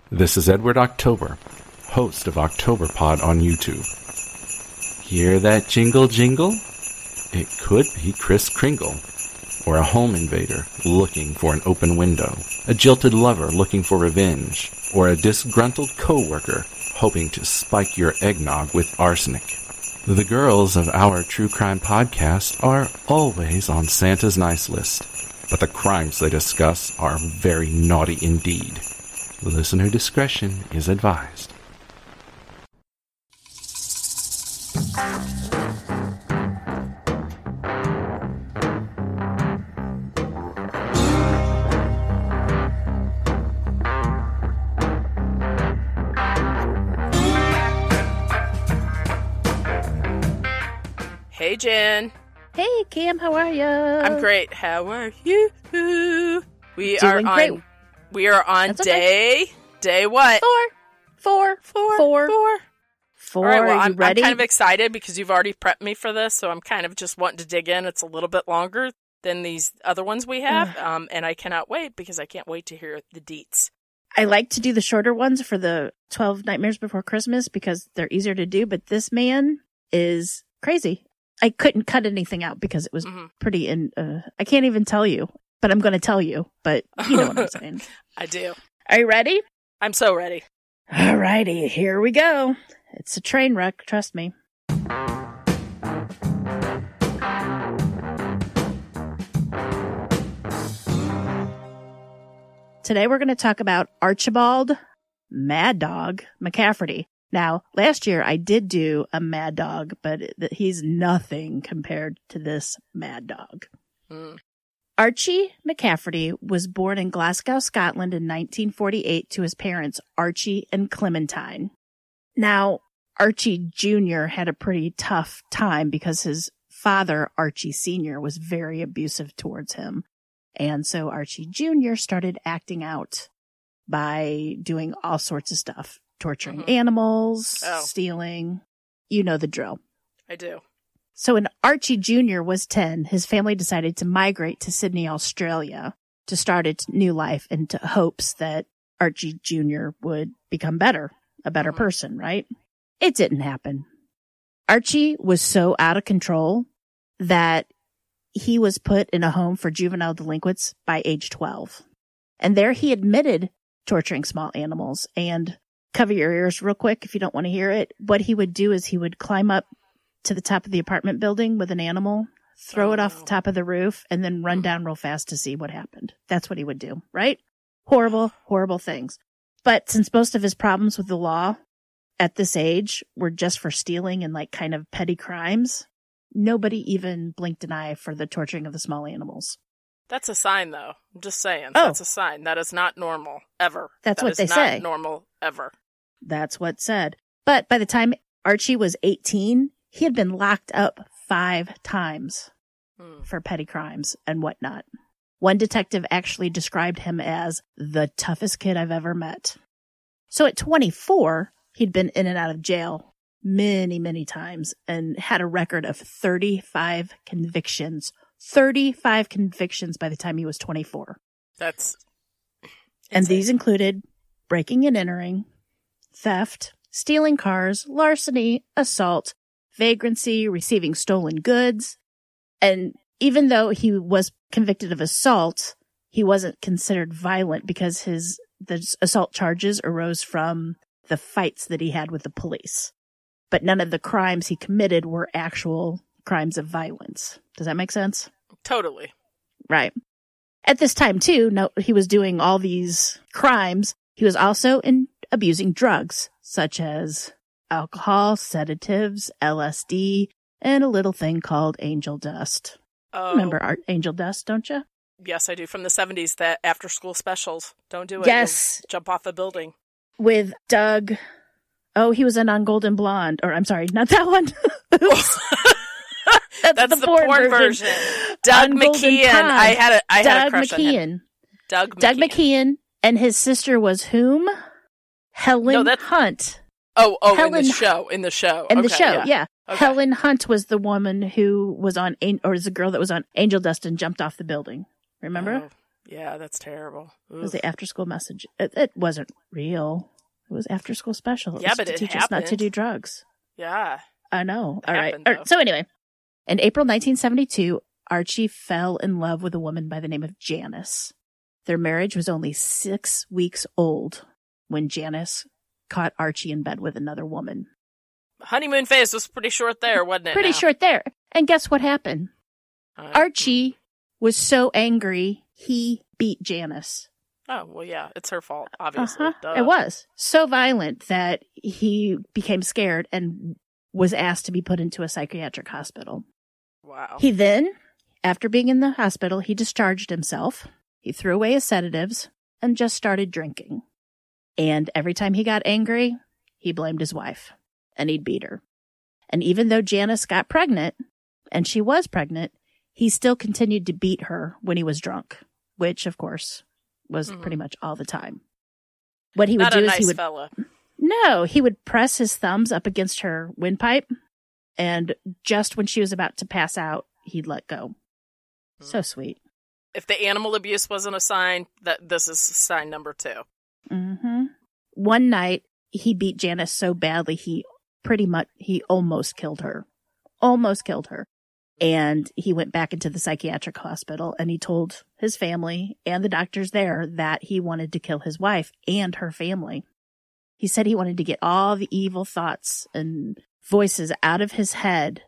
This is Edward October, host of OctoberPod on YouTube. Hear that jingle jingle? It could be Kris Kringle, or a home invader looking for an open window, a jilted lover looking for revenge, or a disgruntled coworker hoping to spike your eggnog with arsenic. The girls of our true crime podcast are always on Santa's nice list, but the crimes they discuss are very naughty indeed. Listener discretion is advised. Hey, Jen. Hey, Cam, how are you? I'm great. How are you? We Doing great. We are on That's day. okay. Day what? Four. All right, well, Are you ready? I'm kind of excited because you've already prepped me for this, so I'm kind of just wanting to dig in. It's a little bit longer than these other ones we have, and I cannot wait because I can't wait to hear the deets. I like to do the shorter ones for the 12 Nightmares Before Christmas because they're easier to do, but this man is crazy. I couldn't cut anything out because it was pretty I can't even tell you, but I'm going to tell you, but you know what I'm saying. I do. Are you ready? I'm so ready. All righty, here we go. It's a train wreck, trust me. Today we're going to talk about Archibald Mad Dog McCafferty. Now, last year I did do a Mad Dog, but he's nothing compared to this Mad Dog. Archie McCafferty was born in Glasgow, Scotland in 1948 to his parents, Archie and Clementine. Now, Archie Jr. had a pretty tough time because his father, Archie Sr., was very abusive towards him. And so Archie Jr. started acting out by doing all sorts of stuff, torturing animals, stealing. You know the drill. I do. So when Archie Jr. was 10, his family decided to migrate to Sydney, Australia to start its new life into hopes that Archie Jr. would become better, a better person, right? It didn't happen. Archie was so out of control that he was put in a home for juvenile delinquents by age 12. And there he admitted torturing small animals. And cover your ears real quick if you don't want to hear it. What he would do is he would climb up to the top of the apartment building with an animal, throw it off the top of the roof, and then run down real fast to see what happened. That's what he would do, right? Horrible, horrible things. But since most of his problems with the law at this age were just for stealing and like kind of petty crimes, nobody even blinked an eye for the torturing of the small animals. That's a sign, though. I'm just saying. That's a sign. That is not normal, ever. That's what they say. That is not normal, ever. That's what's said. But by the time Archie was 18, he had been locked up 5 times for petty crimes and whatnot. One detective actually described him as the toughest kid I've ever met. So at 24, he'd been in and out of jail many, many times and had a record of 35 convictions. 35 convictions by the time he was 24. That's insane. And these included breaking and entering, theft, stealing cars, larceny, assault, vagrancy, receiving stolen goods. And even though he was convicted of assault, he wasn't considered violent because the assault charges arose from the fights that he had with the police. But none of the crimes he committed were actual crimes of violence. Does that make sense? Totally. Right. At this time, too, he was doing all these crimes. He was also abusing drugs, such as alcohol, sedatives, LSD, and a little thing called angel dust. Oh. Remember angel dust, don't you? Yes, I do. From the 70s, that after-school specials. Don't do it. Yes. You'll jump off a building. With Doug. Oh, he was in On Golden Blonde. Or, I'm sorry, not that one. Oops. That's the porn version. Doug McKeon. I had a crush on him. Doug McKeon. And his sister was whom? Helen Hunt. In the show. In the show, yeah. Okay. Helen Hunt was the woman who was on, or is the girl that was on Angel Dust and jumped off the building. Remember? Yeah, that's terrible. It was the after-school message. It wasn't real. It was after-school special. It Yeah, was but to it teach us not to happened. do drugs. Yeah. I know. It All right. happened, though. So anyway, in April 1972, Archie fell in love with a woman by the name of Janice. Their marriage was only 6 weeks old when Janice caught Archie in bed with another woman. Honeymoon phase was pretty short there, wasn't it? Pretty short there. And guess what happened? Archie was so angry, he beat Janice. Oh, well, yeah, it's her fault, obviously. Duh. It was so violent that he became scared and was asked to be put into a psychiatric hospital. Wow. He then, after being in the hospital, he discharged himself. He threw away his sedatives and just started drinking. And every time he got angry, he blamed his wife and he'd beat her. And even though Janice got pregnant, and she was pregnant, he still continued to beat her when he was drunk, which, of course, was pretty much all the time. What he would Not do a is nice he would fella. No, he would press his thumbs up against her windpipe, and just when she was about to pass out, he'd let go. So sweet. If the animal abuse wasn't a sign, that this is sign number 2. Mm-hmm. One night, he beat Janice so badly, he almost killed her. Almost killed her. And he went back into the psychiatric hospital, and he told his family and the doctors there that he wanted to kill his wife and her family. He said he wanted to get all the evil thoughts and voices out of his head,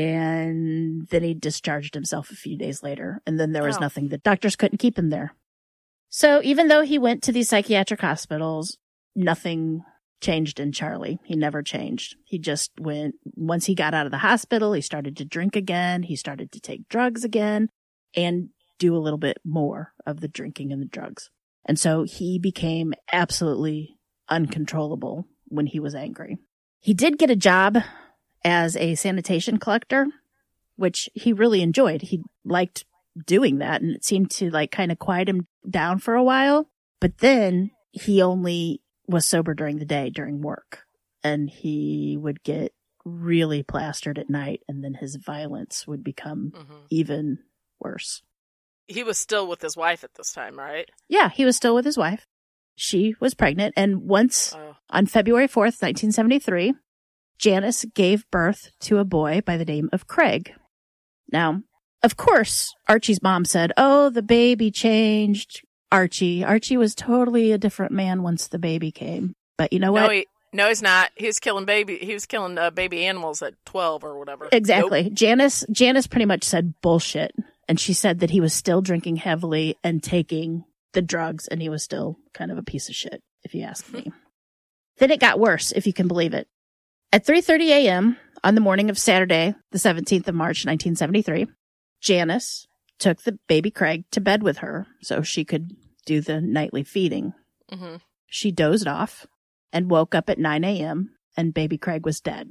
and then he discharged himself a few days later, and then there was nothing. The doctors couldn't keep him there. So even though he went to these psychiatric hospitals, nothing changed in Charlie. He never changed. He just went, once he got out of the hospital, he started to drink again. He started to take drugs again and do a little bit more of the drinking and the drugs. And so he became absolutely uncontrollable when he was angry. He did get a job as a sanitation collector, which he really enjoyed. He liked doing that, and it seemed to like kind of quiet him down for a while. But then he only was sober during the day, during work, and he would get really plastered at night, and then his violence would become even worse. He was still with his wife at this time, right? Yeah, he was still with his wife. She was pregnant, and once on February 4th, 1973, Janice gave birth to a boy by the name of Craig. Now, of course, Archie's mom said, "Oh, the baby changed Archie. Archie was totally a different man once the baby came." But you know what? No, he's not. He was killing baby animals at 12 or whatever. Exactly. Nope. Janice pretty much said bullshit. And she said that he was still drinking heavily and taking the drugs, and he was still kind of a piece of shit, if you ask me. Then it got worse, if you can believe it. At 3:30 a.m. on the morning of Saturday, the 17th of March, 1973, Janice took the baby Craig to bed with her so she could do the nightly feeding. Mm-hmm. She dozed off and woke up at 9 a.m. and baby Craig was dead.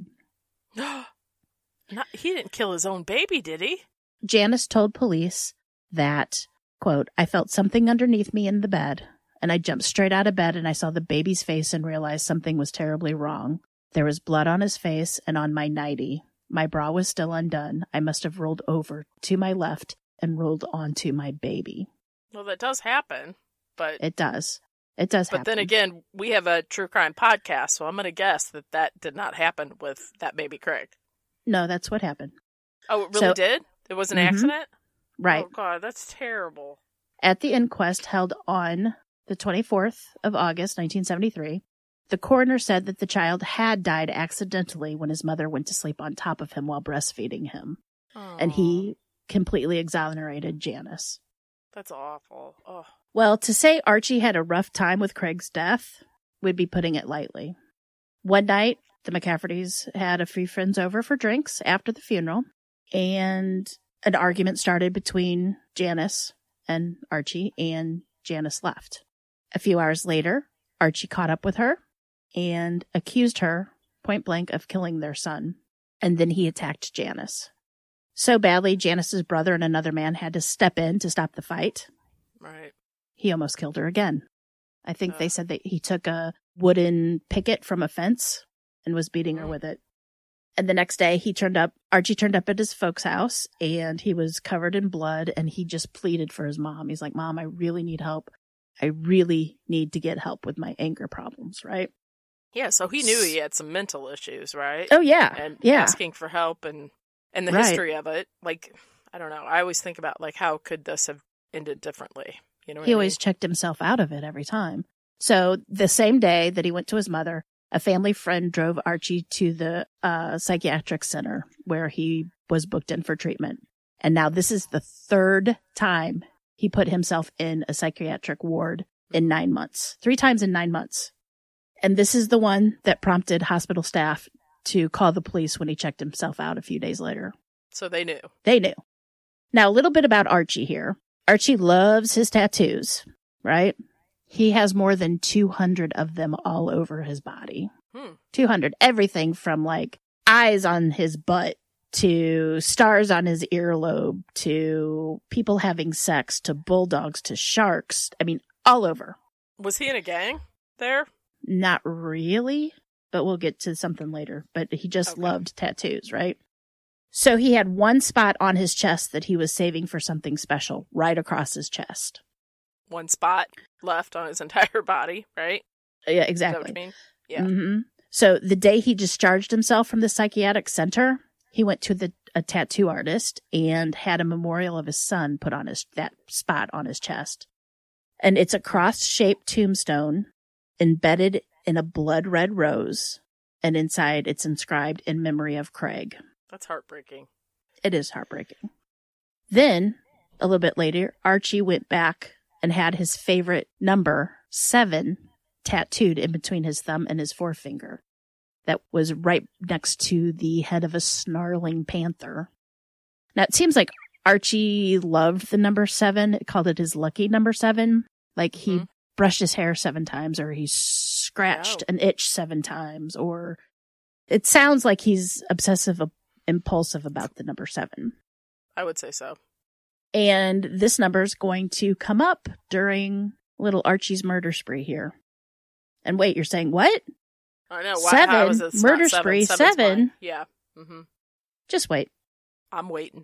He didn't kill his own baby, did he? Janice told police that, quote, "I felt something underneath me in the bed, and I jumped straight out of bed and I saw the baby's face and realized something was terribly wrong. There was blood on his face and on my nightie. My bra was still undone. I must have rolled over to my left and rolled onto my baby." Well, that does happen, but It does. It does happen. But then again, we have a true crime podcast, so I'm going to guess that did not happen with that baby Craig. No, that's what happened. Oh, it really did? It was an accident? Right. Oh, God, that's terrible. At the inquest held on the 24th of August, 1973, the coroner said that the child had died accidentally when his mother went to sleep on top of him while breastfeeding him. Aww. And he completely exonerated Janice. That's awful. Oh. Well, to say Archie had a rough time with Craig's death would be putting it lightly. One night, the McCaffertys had a few friends over for drinks after the funeral, and an argument started between Janice and Archie, and Janice left. A few hours later, Archie caught up with her and accused her point blank of killing their son, and then he attacked Janice. So badly, Janice's brother and another man had to step in to stop the fight. Right. He almost killed her again. I think they said that he took a wooden picket from a fence and was beating her with it. And the next day Archie turned up at his folks' house, and he was covered in blood, and he just pleaded for his mom. He's like, Mom, I really need help. I really need to get help with my anger problems, right? Yeah, so he knew he had some mental issues, right? Oh, yeah. And yeah. asking for help and the history of it. Like, I don't know. I always think about, like, how could this have ended differently? You know what He I always mean? checked himself out of it every time. So the same day that he went to his mother, a family friend drove Archie to the psychiatric center where he was booked in for treatment. And now this is the third time he put himself in a psychiatric ward in 9 months. 3 times in 9 months. And this is the one that prompted hospital staff to call the police when he checked himself out a few days later. So they knew. They knew. Now, a little bit about Archie here. Archie loves his tattoos, right? He has more than 200 of them all over his body. 200. Everything from like eyes on his butt to stars on his earlobe to people having sex to bulldogs to sharks. I mean, all over. Was he in a gang there? Not really, but we'll get to something later. But he just loved tattoos, right? So he had one spot on his chest that he was saving for something special, right across his chest. One spot left on his entire body, right? Yeah, Is exactly. that what you mean? Yeah. Mm-hmm. So the day he discharged himself from the psychiatric center, he went to a tattoo artist and had a memorial of his son put on that spot on his chest. And it's a cross-shaped tombstone embedded in a blood red rose, and inside it's inscribed in memory of Craig. That's heartbreaking. It is heartbreaking. Then, a little bit later, Archie went back and had his favorite number, 7, tattooed in between his thumb and his forefinger. That was right next to the head of a snarling panther. Now, it seems like Archie loved the number 7. It called it his lucky number 7. Like he brushed his hair 7 times, or he scratched an itch 7 times, or it sounds like he's obsessive impulsive about the number 7. I would say so. And this number is going to come up during little Archie's murder spree here. And wait, you're saying what? I know. Why, 7? how is it Murder not spree, 7? 7? Yeah. Mm-hmm. Just wait. I'm waiting.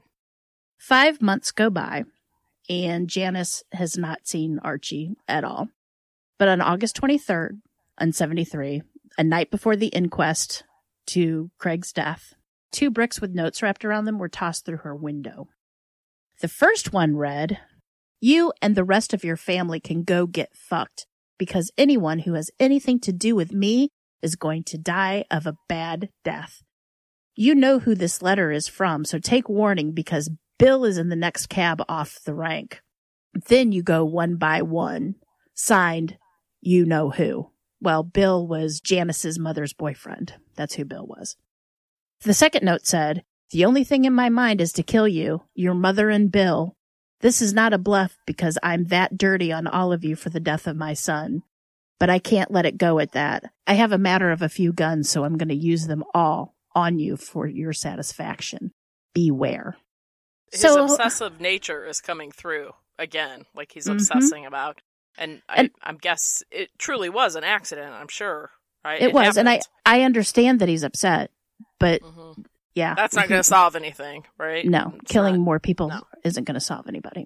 5 months go by, and Janice has not seen Archie at all. But on August 23rd, on 73, a night before the inquest to Craig's death, 2 bricks with notes wrapped around them were tossed through her window. The first one read, "You and the rest of your family can go get fucked, because anyone who has anything to do with me is going to die of a bad death. You know who this letter is from, so take warning, because Bill is in the next cab off the rank. Then you go one by one. Signed, you know who." Well, Bill was Janice's mother's boyfriend. That's who Bill was. The second note said, "The only thing in my mind is to kill you, your mother and Bill. This is not a bluff, because I'm that dirty on all of you for the death of my son. But I can't let it go at that. I have a matter of a few guns, so I'm going to use them all on you for your satisfaction. Beware." His obsessive nature is coming through again, like he's obsessing about. And I guess it truly was an accident, I'm sure. Right? It was, happened. and I understand that he's upset, but yeah. That's not going to solve anything, right? No, killing more people isn't going to solve anybody.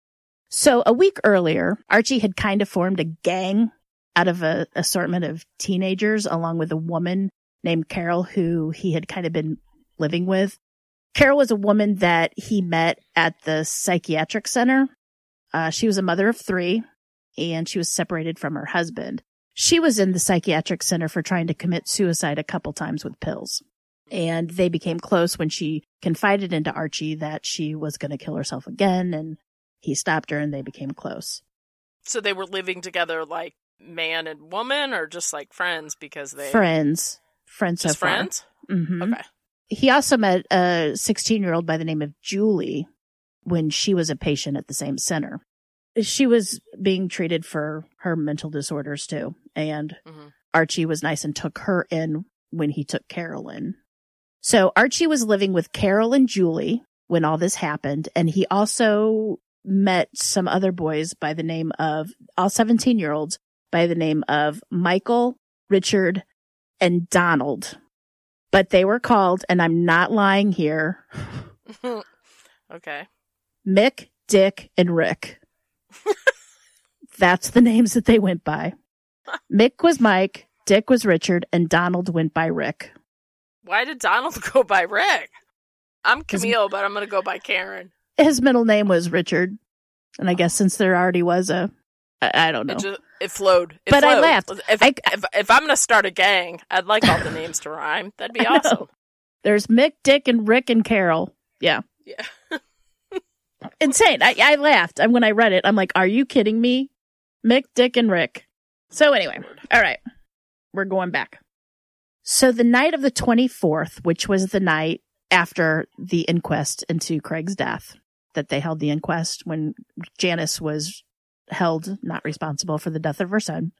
So a week earlier, Archie had kind of formed a gang out of an assortment of teenagers, along with a woman named Carol, who he had kind of been living with. Carol was a woman that he met at the psychiatric center. She was a mother of 3, and she was separated from her husband. She was in the psychiatric center for trying to commit suicide a couple times with pills. And they became close when she confided into Archie that she was going to kill herself again, and he stopped her and they became close. So they were living together like man and woman, or just like friends because they... Friends so far. Friends? Mm-hmm. Okay. He also met a 16-year-old by the name of Julie when she was a patient at the same center. She was being treated for her mental disorders too. And Archie was nice and took her in when he took Carol in. So Archie was living with Carol and Julie when all this happened. And he also met some other boys by the name of, all 17-year-olds, by the name of Michael, Richard, and Donald. But they were called, and I'm not lying here, Okay. Mick, Dick, and Rick. That's the names that they went by. Mick was Mike, Dick was Richard, and Donald went by Rick. Why did Donald go by Rick? I'm Camille, but I'm going to go by Karen. His middle name was Richard. And I guess since there already was I don't know. It flowed. But I laughed. If I'm going to start a gang, I'd like all the names to rhyme. That'd be awesome. There's Mick, Dick, and Rick, and Carol. Yeah. Yeah. Insane. I laughed. And when I read it, I'm like, are you kidding me? Mick, Dick, and Rick. So anyway, all right. We're going back. So the night of the 24th, which was the night after the inquest into Craig's death, that they held the inquest when Janice was held not responsible for the death of her son,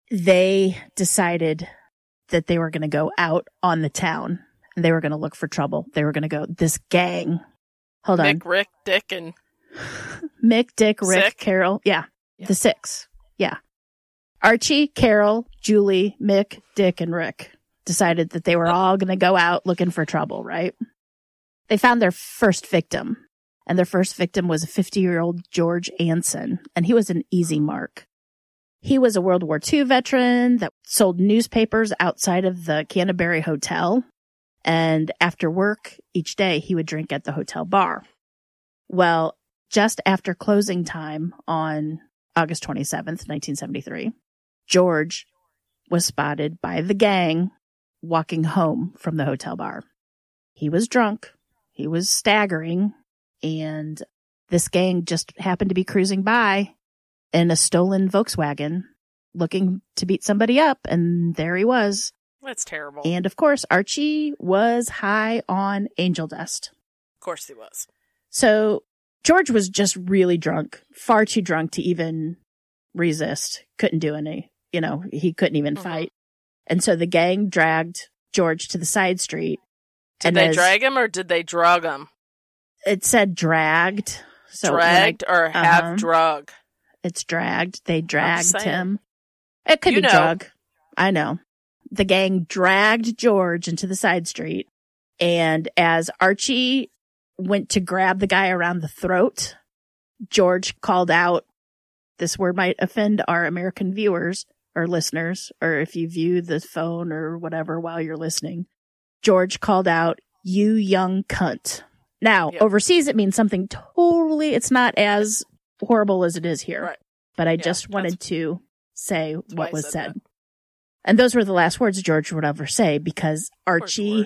they decided that they were going to go out on the town and they were going to look for trouble. They were going to go, this gang. Hold on. Mick, Rick, Dick, and... Mick, Dick, Rick, Sick? Carol. Yeah. The six. Yeah. Archie, Carol, Julie, Mick, Dick, and Rick decided that they were all going to go out looking for trouble, right? They found their first victim, and their first victim was a 50-year-old George Anson, and he was an easy mark. He was a World War II veteran that sold newspapers outside of the Canterbury Hotel, and after work each day, he would drink at the hotel bar. Well, just after closing time on August 27th, 1973, George was spotted by the gang walking home from the hotel bar. He was drunk. He was staggering. And this gang just happened to be cruising by in a stolen Volkswagen looking to beat somebody up. And there he was. That's terrible. And of course, Archie was high on angel dust. Of course he was. So George was just really drunk, far too drunk to even resist. Couldn't do any, he couldn't even fight. And so the gang dragged George to the side street. Did they drag him or did they drug him? It said dragged. So dragged or have drug? It's dragged. They dragged him. It could be drug. I know. The gang dragged George into the side street. And as Archie went to grab the guy around the throat, George called out, this word might offend our American viewers or listeners, or if you view the phone or whatever while you're listening. George called out, "You young cunt." Now, overseas it means something totally, it's not as horrible as it is here. Right. But I just wanted to say what was said. And those were the last words George would ever say, because Archie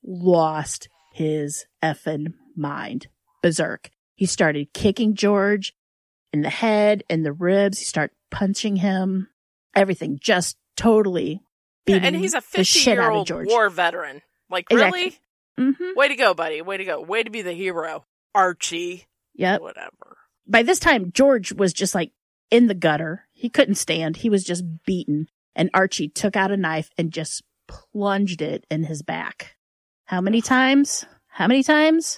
lost his effing mind. Berserk. He started kicking George in the head, in the ribs. He started punching him. Everything. Just totally beating and he's a the shit out of 50-year-old George. war veteran. Like, Exactly. really? Mm-hmm. Way to go, buddy. Way to go. Way to be the hero. Archie. Yep. Whatever. By this time, George was just like in the gutter. He couldn't stand. He was just beaten. And Archie took out a knife and just plunged it in his back. How many times? How many times?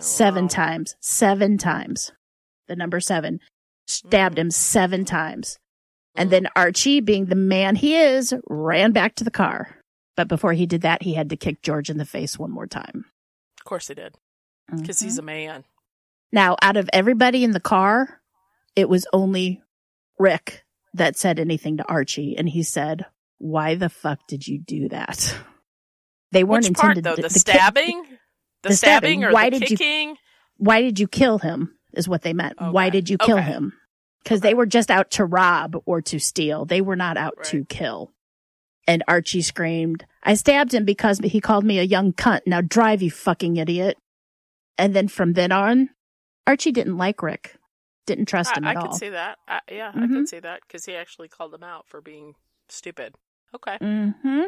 7 times. 7 times. The number 7. Stabbed him 7 times. And then Archie, being the man he is, ran back to the car. But before he did that, he had to kick George in the face one more time. Of course he did. Because he's a man. Now, out of everybody in the car, it was only Rick that said anything to Archie. And he said, "Why the fuck did you do that?" They weren't Which part, intended though? The stabbing? The stabbing or why the did kicking? Why did you kill him is what they meant. Okay. Why did you kill him? Because they were just out to rob or to steal. They were not out to kill. And Archie screamed, "I stabbed him because he called me a young cunt. Now drive, you fucking idiot." And then from then on, Archie didn't like Rick. Didn't trust him at all. I could see that. I could see that because he actually called him out for being stupid. Okay. Mm-hmm.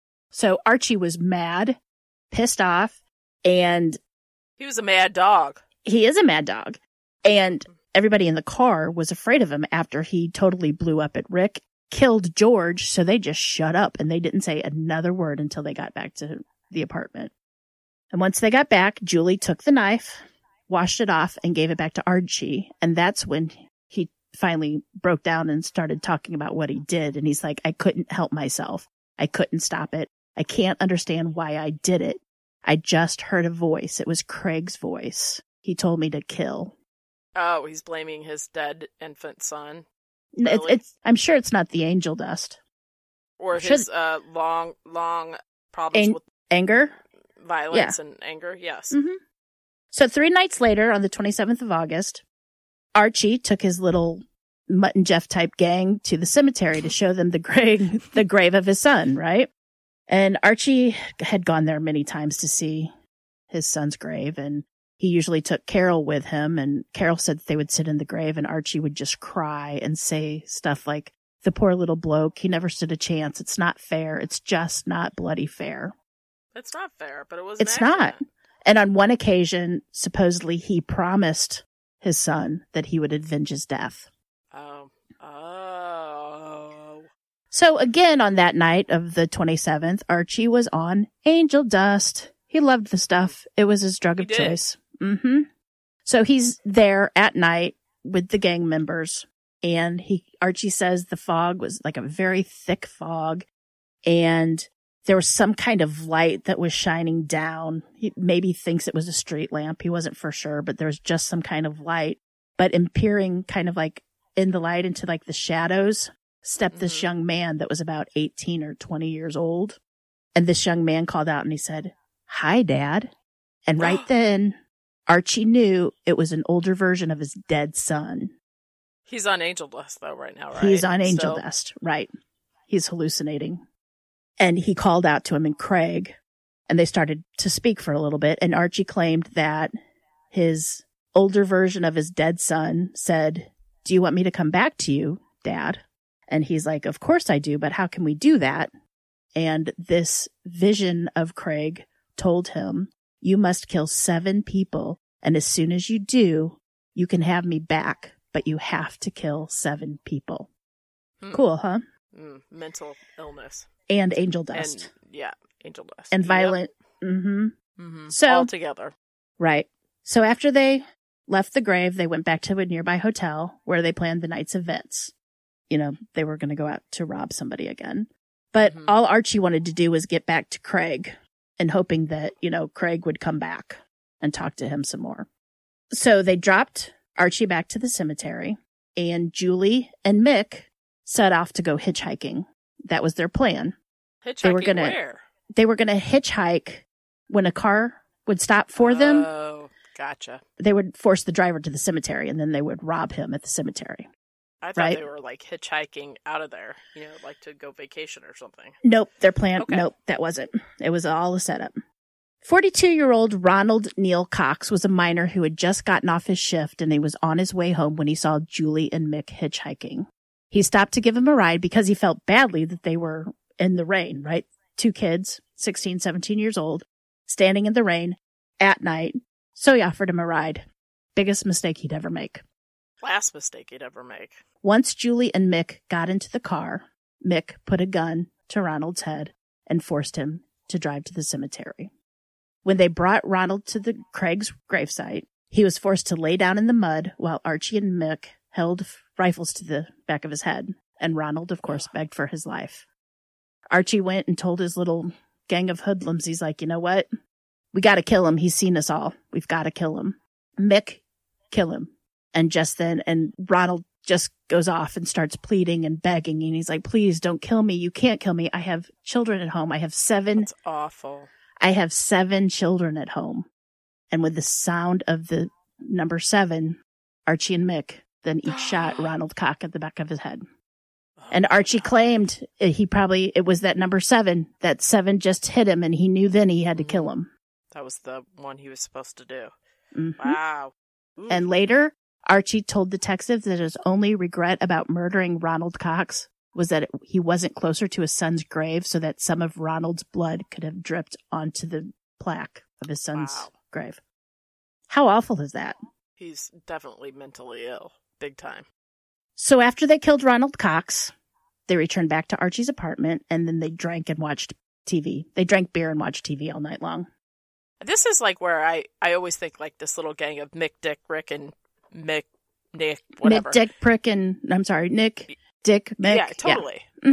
So Archie was mad, pissed off, and... he was a mad dog. He is a mad dog. And everybody in the car was afraid of him after he totally blew up at Rick, killed George, so they just shut up and they didn't say another word until they got back to the apartment. And once they got back, Julie took the knife, washed it off, and gave it back to Archie. And that's when he finally broke down and started talking about what he did. And he's like, "I couldn't help myself. I couldn't stop it. I can't understand why I did it. I just heard a voice. It was Craig's voice. He told me to kill. Oh, he's blaming his dead infant son. Really? I'm sure it's not the angel dust. Or his long problems with anger, violence, and anger. Yes. Mm-hmm. So 3 nights later, on the 27th of August, Archie took his little Mutt and Jeff type gang to the cemetery to show them the grave of his son, right? And Archie had gone there many times to see his son's grave, and he usually took Carol with him, and Carol said that they would sit in the grave, and Archie would just cry and say stuff like, the poor little bloke, he never stood a chance. It's not fair. It's just not bloody fair. It's not fair, but it was It's not. And on one occasion, supposedly he promised his son that he would avenge his death. Oh. So again, on that night of the 27th, Archie was on angel dust. He loved the stuff. It was his drug of choice. Mm-hmm. So he's there at night with the gang members, and Archie says the fog was like a very thick fog, and there was some kind of light that was shining down. He maybe thinks it was a street lamp. He wasn't for sure, but there was just some kind of light. But in peering kind of like in the light into like the shadows, stepped this young man that was about 18 or 20 years old. And this young man called out and he said, "Hi, Dad." And right then, Archie knew it was an older version of his dead son. He's on angel dust though right now, right? He's on angel dust, right. He's hallucinating. And he called out to him and Craig, and they started to speak for a little bit. And Archie claimed that his older version of his dead son said, "Do you want me to come back to you, Dad?" And he's like, "Of course I do, but how can we do that?" And this vision of Craig told him, "You must kill 7 people. And as soon as you do, you can have me back, but you have to kill 7 people." Cool, huh? Mental illness. And angel dust. And, angel dust. And violent. Yep. Mm-hmm. So, all together. Right. So after they left the grave, they went back to a nearby hotel where they planned the night's events. You know, they were going to go out to rob somebody again. But all Archie wanted to do was get back to Craig and hoping that, Craig would come back and talk to him some more. So they dropped Archie back to the cemetery, and Julie and Mick set off to go hitchhiking. That was their plan. Hitchhiking where? They were going to hitchhike when a car would stop for them. Oh, gotcha. They would force the driver to the cemetery, and then they would rob him at the cemetery. I thought they were like hitchhiking out of there, like to go vacation or something. Nope, their plan. Okay. Nope, that wasn't. It was all a setup. 42-year-old Ronald Neil Cox was a miner who had just gotten off his shift, and he was on his way home when he saw Julie and Mick hitchhiking. He stopped to give him a ride because he felt badly that they were in the rain, right? 2 kids, 16, 17 years old, standing in the rain at night. So he offered him a ride. Biggest mistake he'd ever make. Last mistake he'd ever make. Once Julie and Mick got into the car, Mick put a gun to Ronald's head and forced him to drive to the cemetery. When they brought Ronald to the Craig's gravesite, he was forced to lay down in the mud while Archie and Mick held rifles to the back of his head, and Ronald, of course, begged for his life. Archie went and told his little gang of hoodlums, he's like, "You know what? We got to kill him. He's seen us all. We've got to kill him." Mick, kill him. And just then, and Ronald just goes off and starts pleading and begging, and he's like, "Please don't kill me. You can't kill me. I have children at home. I have 7. That's awful. I have 7 children at home." And with the sound of the number 7, Archie and Mick then each shot Ronald Cox at the back of his head. And Archie claimed it was that number 7, that 7 just hit him, and he knew then he had to kill him. That was the one he was supposed to do. Mm-hmm. Wow. Ooh. And later, Archie told detectives that his only regret about murdering Ronald Cox was that he wasn't closer to his son's grave so that some of Ronald's blood could have dripped onto the plaque of his son's grave. How awful is that? He's definitely mentally ill. Big time. So after they killed Ronald Cox, they returned back to Archie's apartment, and then they drank and watched TV. They drank beer and watched TV all night long. This is like where I always think like this little gang of Mick, Dick, Rick, and Nick, whatever. Nick, Dick, Mick. Yeah, totally. Yeah. Mm-hmm.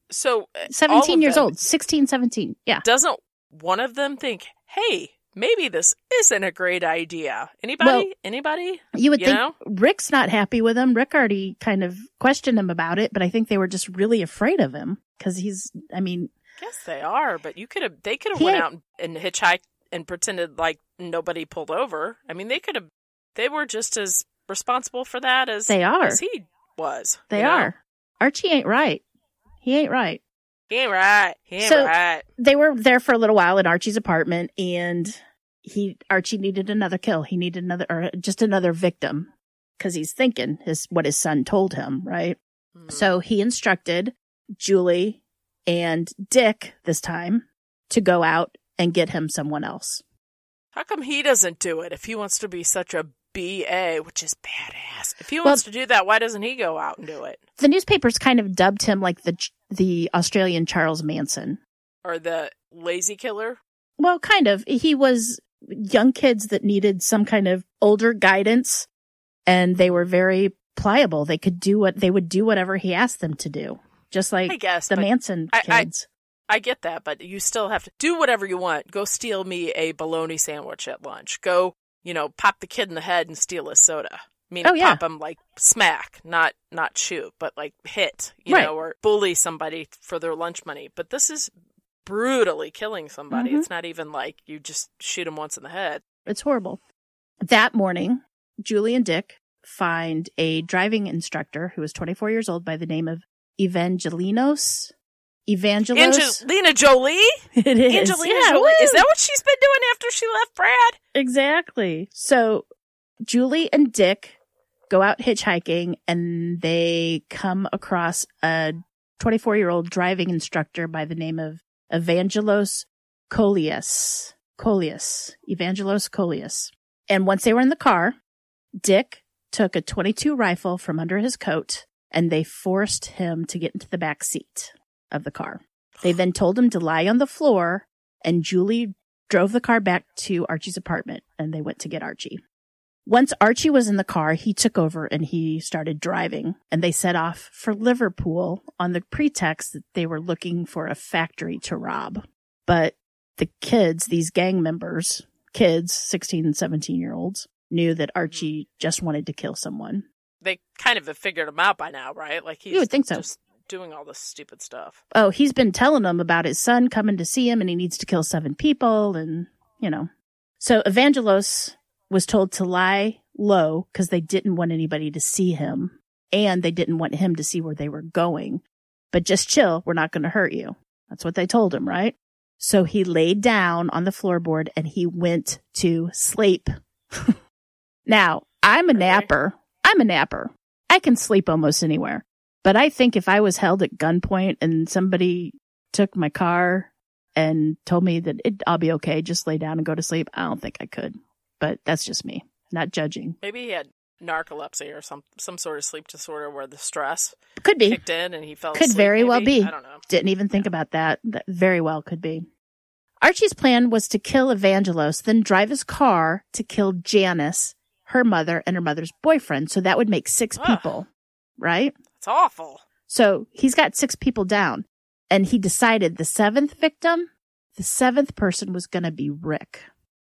So 17 years old, 16, 17. Yeah. Doesn't one of them think, hey, maybe this isn't a great idea? Anybody? You would think know? Rick's not happy with him. Rick already kind of questioned him about it, but I think they were just really afraid of him because Yes, they are, but they could have went out and hitchhiked and pretended like nobody pulled over. I mean, they were just as responsible for that as he was. They are. Archie ain't right. He ain't right. He ain't right. They were there for a little while in Archie's apartment, and Archie needed another kill. He needed another victim because he's thinking what his son told him, right? Mm. So he instructed Julie and Dick this time to go out and get him someone else. How come he doesn't do it if he wants to be such a BA, which is badass? If he wants to do that, why doesn't he go out and do it? The newspapers kind of dubbed him like the Australian Charles Manson. Or the lazy killer? Well, kind of. He was young kids that needed some kind of older guidance, and they were very pliable. They would do whatever he asked them to do. Just like the Manson kids. I get that, but you still have to do whatever you want. Go steal me a bologna sandwich at lunch. Go, pop the kid in the head and steal his soda. Pop him like smack, not shoot, but like hit, or bully somebody for their lunch money. But this is brutally killing somebody. Mm-hmm. It's not even like you just shoot him once in the head. It's horrible. That morning, Julie and Dick find a driving instructor who was 24 years old by the name of Angelina Jolie? It is. Angelina Jolie. Woo! Is that what she's been doing after she left Brad? Exactly. So Julie and Dick go out hitchhiking, and they come across a 24-year-old driving instructor by the name of Evangelos Kolias. Evangelos Kolias. And once they were in the car, Dick took a .22 rifle from under his coat, and they forced him to get into the back seat of the car. They then told him to lie on the floor, and Julie drove the car back to Archie's apartment, and they went to get Archie. Once Archie was in the car, he took over and he started driving, and they set off for Liverpool on the pretext that they were looking for a factory to rob. But the kids, these gang members, 16 and 17-year-olds, knew that Archie just wanted to kill someone. They kind of have figured him out by now, right? Like he's you would think so. Just doing all this stupid stuff. Oh, he's been telling them about his son coming to see him, and he needs to kill 7 people, and, So Evangelos was told to lie low because they didn't want anybody to see him, and they didn't want him to see where they were going. But just chill, we're not going to hurt you. That's what they told him, right? So he laid down on the floorboard and he went to sleep. Now, I'm a napper. I can sleep almost anywhere. But I think if I was held at gunpoint and somebody took my car and told me that I'll be okay, just lay down and go to sleep, I don't think I could. But that's just me, not judging. Maybe he had narcolepsy or some sort of sleep disorder where the stress could be kicked in and he fell asleep. Could very well be. I don't know. Didn't even think about that. That very well could be. Archie's plan was to kill Evangelos, then drive his car to kill Janice, her mother, and her mother's boyfriend. So that would make 6 people, right? It's awful. So he's got 6 people down, and he decided the 7th person was going to be Rick.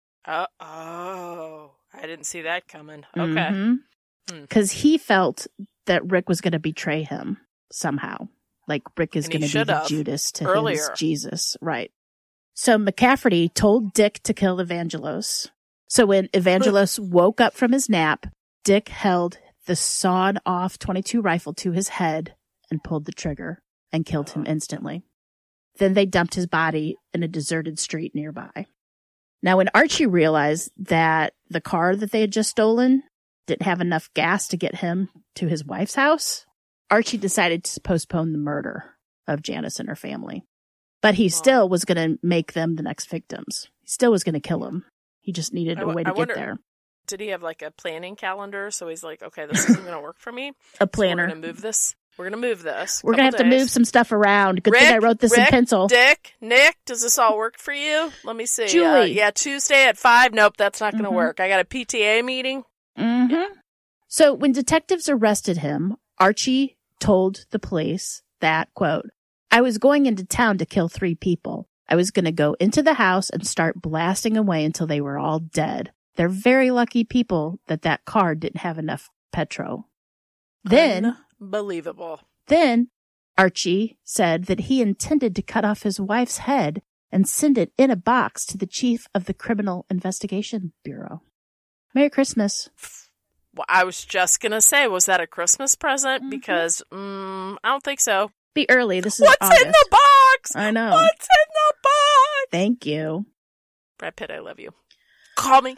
Oh, I didn't see that coming. Okay. Because he felt that Rick was going to betray him somehow. Like Rick is going to be the Judas to his Jesus. Right. So McCafferty told Dick to kill Evangelos. So when Evangelos woke up from his nap, Dick held the sawed-off .22 rifle to his head and pulled the trigger and killed him instantly. Then they dumped his body in a deserted street nearby. Now, when Archie realized that the car that they had just stolen didn't have enough gas to get him to his wife's house, Archie decided to postpone the murder of Janice and her family. But he still was going to make them the next victims. He still was going to kill them. He just needed a way to get there. Did he have like a planning calendar? So he's like, okay, this isn't going to work for me. A planner. So we're going to move this. We're going to move this. We're going to have to move some stuff around. Good thing I wrote this in pencil. Nick, does this all work for you? Let me see. Julie. Tuesday at 5. Nope, that's not going to work. I got a PTA meeting. Yeah. So when detectives arrested him, Archie told the police that, quote, I was going into town to kill 3 people. I was going to go into the house and start blasting away until they were all dead. They're very lucky people that car didn't have enough petrol. Then, unbelievable. Then Archie said that he intended to cut off his wife's head and send it in a box to the chief of the Criminal Investigation Bureau. Merry Christmas. Well, I was just going to say, was that a Christmas present? Because I don't think so. Be early. This is What's August. in the box? I know. What's in the box? Thank you. Brad Pitt, I love you. Call me.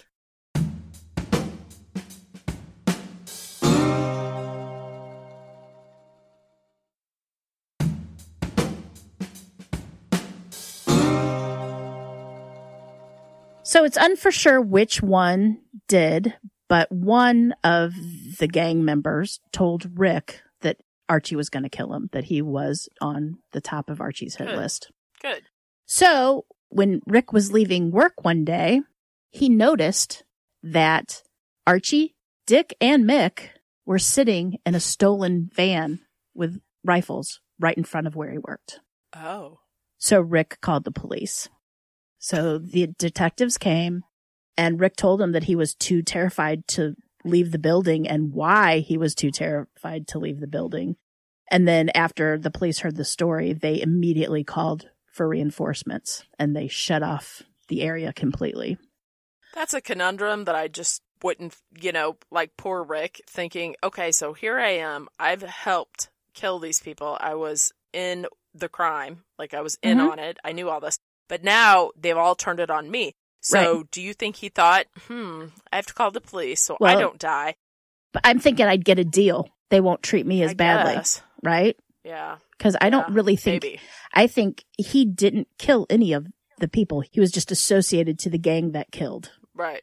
So it's unfor sure which one did, but one of the gang members told Rick that Archie was going to kill him, that he was on the top of Archie's hit list. Good. So when Rick was leaving work one day, he noticed that Archie, Dick, and Mick were sitting in a stolen van with rifles right in front of where he worked. Oh. So Rick called the police. So the detectives came, and Rick told them that he was too terrified to leave the building and why he was too terrified to leave the building. And then after the police heard the story, they immediately called for reinforcements, and they shut off the area completely. That's a conundrum that I just wouldn't, like poor Rick, thinking, okay, so here I am. I've helped kill these people. I was in the crime. Like, I was in on it. I knew all this. But now they've all turned it on me. So do you think he thought, I have to call the police so I don't die? But I'm thinking I'd get a deal. They won't treat me as badly, right? Yeah. Because I don't really think, maybe. I think he didn't kill any of the people. He was just associated to the gang that killed. Right.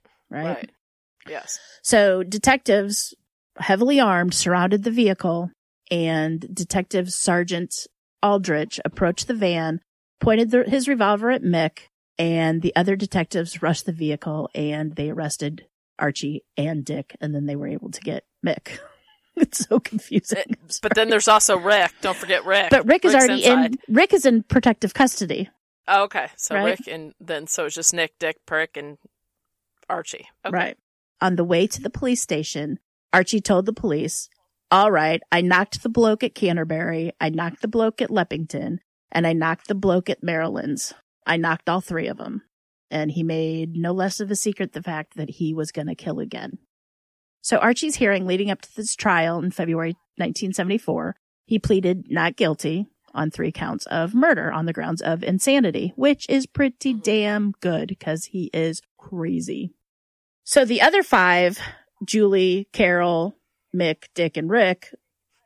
Yes. So detectives, heavily armed, surrounded the vehicle, and Detective Sergeant Aldrich approached the van, pointed his revolver at Mick, and the other detectives rushed the vehicle, and they arrested Archie and Dick, and then they were able to get Mick. It's so confusing. But then there's also Rick. Don't forget Rick. But Rick is Rick's already inside. Rick is in protective custody. Oh, okay. So right? Rick, and then so it's just Nick, Dick, Prick, and Archie. Okay. Right. On the way to the police station, Archie told the police, all right, I knocked the bloke at Canterbury, I knocked the bloke at Leppington, and I knocked the bloke at Maryland's. I knocked all 3 of them. And he made no less of a secret the fact that he was going to kill again. So Archie's hearing leading up to this trial in February 1974, he pleaded not guilty on 3 counts of murder on the grounds of insanity, which is pretty damn good because he is crazy. So the other 5, Julie, Carol, Mick, Dick, and Rick,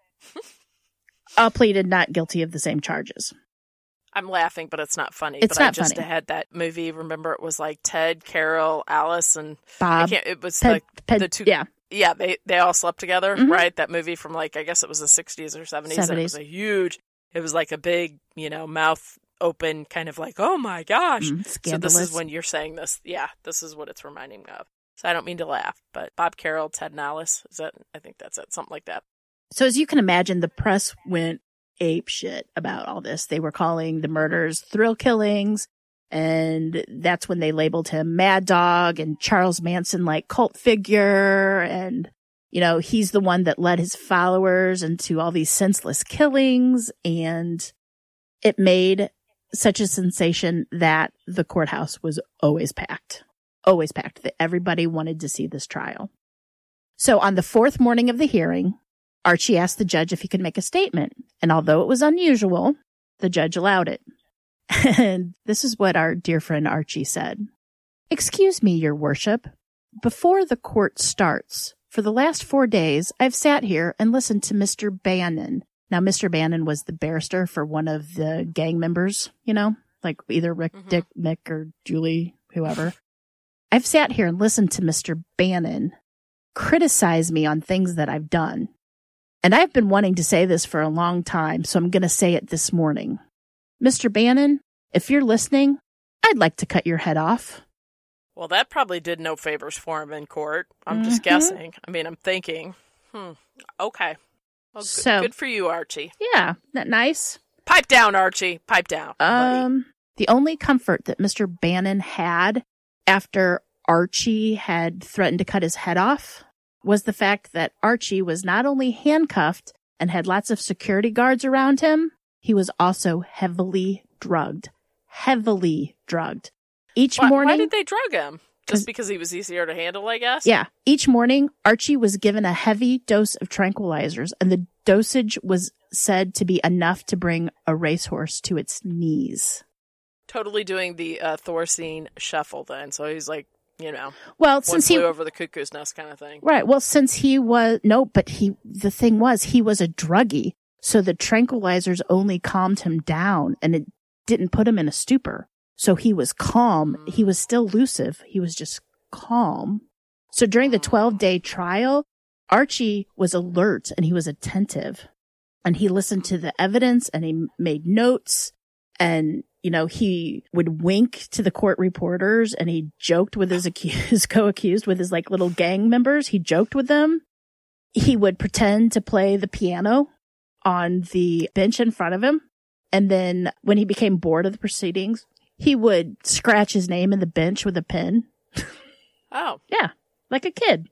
all pleaded not guilty of the same charges. I'm laughing, but it's not funny. It's but not I just funny. had that movie. Remember, it was like Ted, Carol, Alice, and Bob. It was Ped, the 2. Yeah. Yeah, they all slept together, right? That movie from I guess it was the 60s or 70s. And it was it was like a big, mouth open kind of like, oh my gosh. So this is when you're saying this. Yeah, this is what it's reminding me of. So I don't mean to laugh, but Bob Carroll, Ted and Alice, I think that's it, something like that. So as you can imagine, the press went ape shit about all this. They were calling the murders thrill killings, and that's when they labeled him Mad Dog and Charles Manson like cult figure, and he's the one that led his followers into all these senseless killings, and it made such a sensation that the courthouse was always packed, that everybody wanted to see this trial. So on the 4th morning of the hearing, Archie asked the judge if he could make a statement, and although it was unusual, the judge allowed it. And this is what our dear friend Archie said. Excuse me, your worship. Before the court starts, for the last 4 days, I've sat here and listened to Mr. Bannon. Now, Mr. Bannon was the barrister for one of the gang members, like either Rick, Dick, Mick, or Julie, whoever. I've sat here and listened to Mr. Bannon criticize me on things that I've done. And I've been wanting to say this for a long time, so I'm going to say it this morning. Mr. Bannon, if you're listening, I'd like to cut your head off. Well, that probably did no favors for him in court. I'm just guessing. I mean, I'm thinking, okay. Well, good for you, Archie. Yeah, isn't that nice? Pipe down, Archie. Pipe down. Buddy. The only comfort that Mr. Bannon had after Archie had threatened to cut his head off was the fact that Archie was not only handcuffed and had lots of security guards around him, he was also heavily drugged. Each morning. Why did they drug him? Just because he was easier to handle, I guess? Yeah. Each morning, Archie was given a heavy dose of tranquilizers, and the dosage was said to be enough to bring a racehorse to its knees. Totally doing the Thorsine shuffle then. So he's like, well, since he flew over the cuckoo's nest kind of thing. Right. Well, since he was, the thing was, he was a druggie. So the tranquilizers only calmed him down and it didn't put him in a stupor. So he was calm. He was still elusive. He was just calm. So during the 12-day trial, Archie was alert and he was attentive and he listened to the evidence and he made notes and, he would wink to the court reporters and he joked with his co-accused with his little gang members. He joked with them. He would pretend to play the piano on the bench in front of him. And then when he became bored of the proceedings, he would scratch his name in the bench with a pen. Oh. Yeah. Like a kid.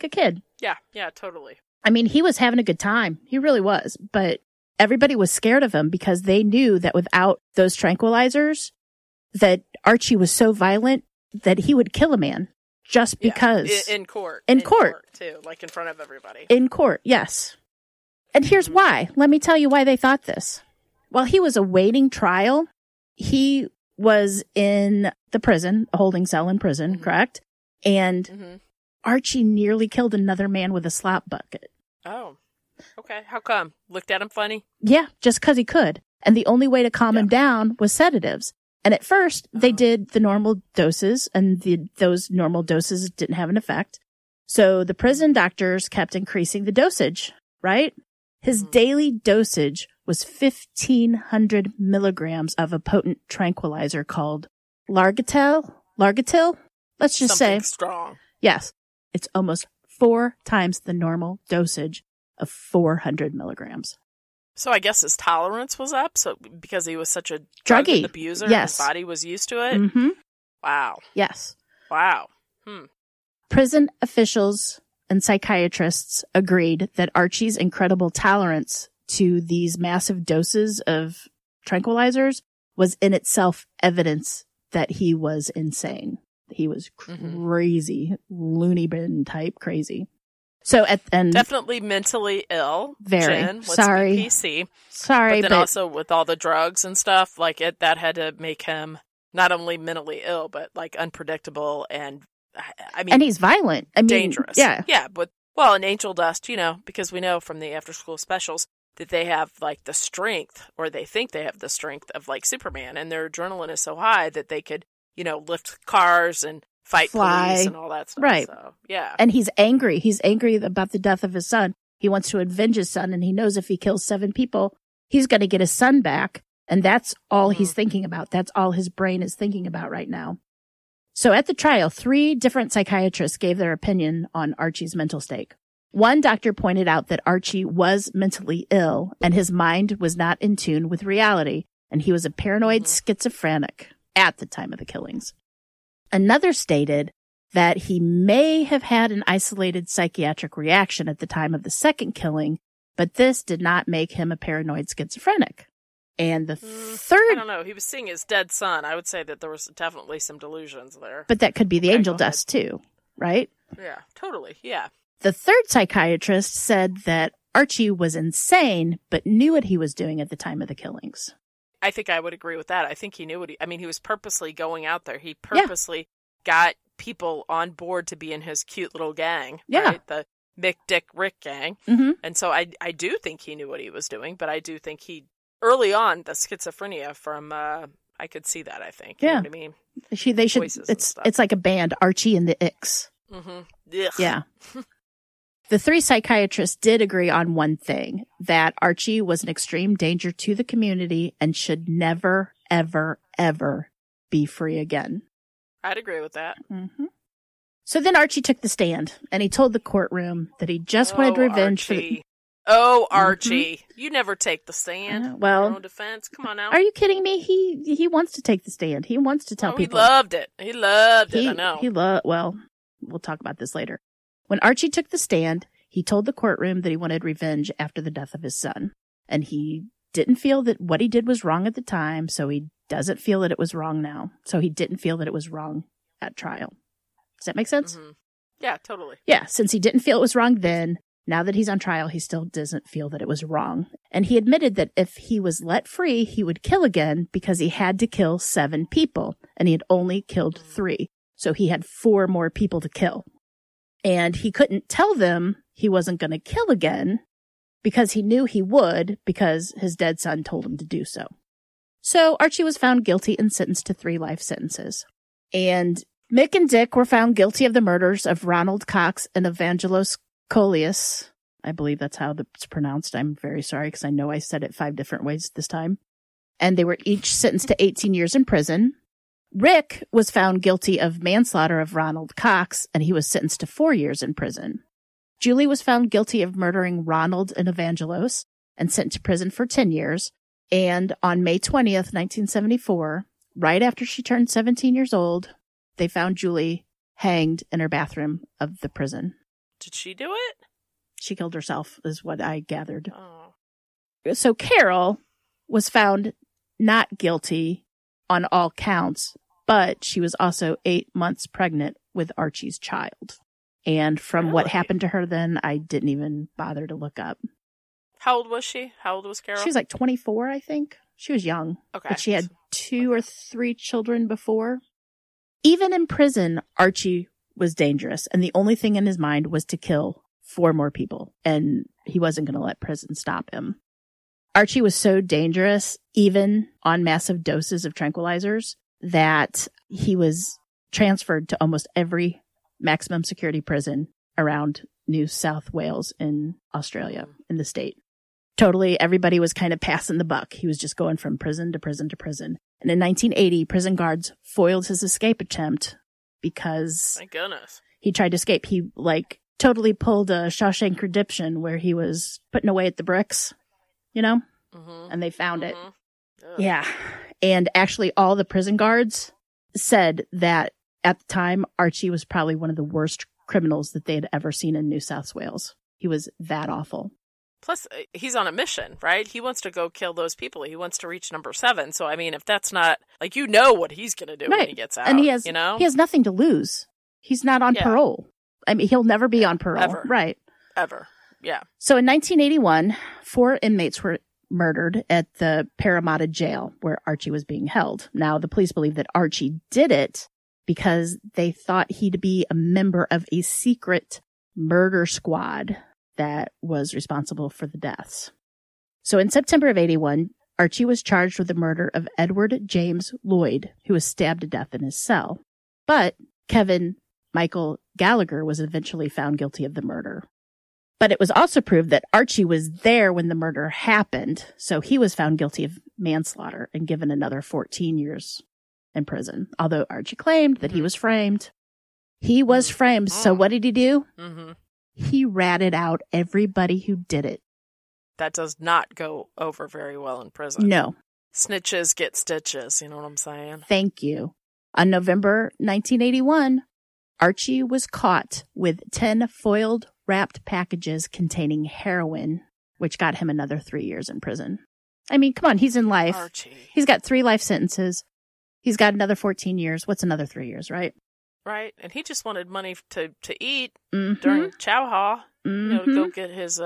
Yeah, totally. I mean, he was having a good time. He really was. But everybody was scared of him because they knew that without those tranquilizers, that Archie was so violent that he would kill a man just because. In court. In court, too. Like in front of everybody. In court, yes. And here's why. Let me tell you why they thought this. While he was awaiting trial, he was in the prison, a holding cell in prison, correct? And Archie nearly killed another man with a slop bucket. Oh, okay. How come? Looked at him funny? Yeah, just because he could. And the only way to calm him down was sedatives. And at first, they did the normal doses, and those normal doses didn't have an effect. So the prison doctors kept increasing the dosage, right? His daily dosage was 1,500 milligrams of a potent tranquilizer called Largatil? Let's just Something say. Strong. Yes. It's almost 4 times the normal dosage of 400 milligrams. So I guess his tolerance was up. So because he was such a drug abuser, his body was used to it. Mm-hmm. Wow. Yes. Wow. Prison officials and psychiatrists agreed that Archie's incredible tolerance to these massive doses of tranquilizers was in itself evidence that he was insane. He was crazy, loony bin type crazy. So definitely mentally ill. Very. Jen, let's sorry. be PC. Sorry, but then also with all the drugs and stuff, that had to make him not only mentally ill, but unpredictable and and he's violent. Dangerous. Yeah. Yeah. But and Angel Dust, because we know from the after school specials that they have the strength, or they think they have the strength of Superman, and their adrenaline is so high that they could, lift cars and fight police and all that stuff. Right. So, yeah. And he's angry. He's angry about the death of his son. He wants to avenge his son, and he knows if he kills 7 people, he's going to get his son back. And that's all he's thinking about. That's all his brain is thinking about right now. So at the trial, 3 different psychiatrists gave their opinion on Archie's mental state. One doctor pointed out that Archie was mentally ill and his mind was not in tune with reality, and he was a paranoid schizophrenic at the time of the killings. Another stated that he may have had an isolated psychiatric reaction at the time of the second killing, but this did not make him a paranoid schizophrenic. And the third... I don't know. He was seeing his dead son. I would say that there was definitely some delusions there. But that could be the angel dust too, right? Yeah, totally. Yeah. The third psychiatrist said that Archie was insane, but knew what he was doing at the time of the killings. I think I would agree with that. I think he knew he was purposely going out there. He purposely got people on board to be in his cute little gang. Yeah. Right? The Mick, Dick, Rick gang. Mm-hmm. And so I do think he knew what he was doing, but I do think early on, the schizophrenia from, I could see that, I think. You know what I mean? They should, it's like a band, Archie and the Icks. Mm-hmm. Yeah. The 3 psychiatrists did agree on one thing, that Archie was an extreme danger to the community and should never, ever, ever be free again. I'd agree with that. Mm-hmm. So then Archie took the stand, and he told the courtroom that he just wanted revenge Oh, Archie, you never take the stand. Well, your own defense. Come on now. Are you kidding me? He wants to take the stand. He wants to tell people. He loved it. He loved it. I know. Well, we'll talk about this later. When Archie took the stand, he told the courtroom that he wanted revenge after the death of his son, and he didn't feel that what he did was wrong at the time, so he doesn't feel that it was wrong now. So he didn't feel that it was wrong at trial. Does that make sense? Mm-hmm. Yeah, totally. Yeah, since he didn't feel it was wrong then, now that he's on trial, he still doesn't feel that it was wrong. And he admitted that if he was let free, he would kill again because he had to kill 7 people, and he had only killed 3. So he had 4 more people to kill. And he couldn't tell them he wasn't going to kill again because he knew he would because his dead son told him to do so. So Archie was found guilty and sentenced to 3 life sentences. And Mick and Dick were found guilty of the murders of Ronald Cox and Evangelos Kolias. I believe that's how it's pronounced. I'm very sorry because I know I said it 5 different ways this time. And they were each sentenced to 18 years in prison. Rick was found guilty of manslaughter of Ronald Cox, and he was sentenced to 4 years in prison. Julie was found guilty of murdering Ronald and Evangelos and sent to prison for 10 years. And on May 20th, 1974, right after she turned 17 years old, they found Julie hanged in her bathroom of the prison. Did she do it? She killed herself, is what I gathered. Oh. So Carol was found not guilty on all counts, but she was also 8 months pregnant with Archie's child. And from what happened to her then, I didn't even bother to look up. How old was she? How old was Carol? She was like 24, I think. She was young. Okay. But she had 2 or 3 children before. Even in prison, Archie was dangerous, and the only thing in his mind was to kill 4 more people, and he wasn't going to let prison stop him. Archie was so dangerous, even on massive doses of tranquilizers, that he was transferred to almost every maximum security prison around New South Wales in Australia, in the state. Totally, everybody was kind of passing the buck. He was just going from prison to prison to prison. And in 1980, prison guards foiled his escape attempt because thank goodness he tried to escape. He totally pulled a Shawshank Redemption where he was putting away at the bricks, and they found it. Yeah. And actually all the prison guards said that at the time, Archie was probably one of the worst criminals that they had ever seen in New South Wales. He was that awful. Plus, he's on a mission, right? He wants to go kill those people. He wants to reach number 7. So, I mean, if that's not, what he's going to do when he gets out, and he has nothing to lose. He's not on parole. I mean, he'll never be on parole. Ever. Right. Ever. Yeah. So in 1981, 4 inmates were murdered at the Parramatta jail where Archie was being held. Now, the police believe that Archie did it because they thought he'd be a member of a secret murder squad that was responsible for the deaths. So in September of 81, Archie was charged with the murder of Edward James Lloyd, who was stabbed to death in his cell. But Kevin Michael Gallagher was eventually found guilty of the murder. But it was also proved that Archie was there when the murder happened, so he was found guilty of manslaughter and given another 14 years in prison. Although Archie claimed that he was framed. He was framed, so what did he do? Mm-hmm. He ratted out everybody who did it. That does not go over very well in prison. No. Snitches get stitches, you know what I'm saying? Thank you. On November 1981, Archie was caught with 10 foiled wrapped packages containing heroin, which got him another 3 years in prison. I mean, come on, he's in life. Archie. He's got 3 life sentences. He's got another 14 years. What's another 3 years, right? Right. And he just wanted money to eat during chow ha, to go get his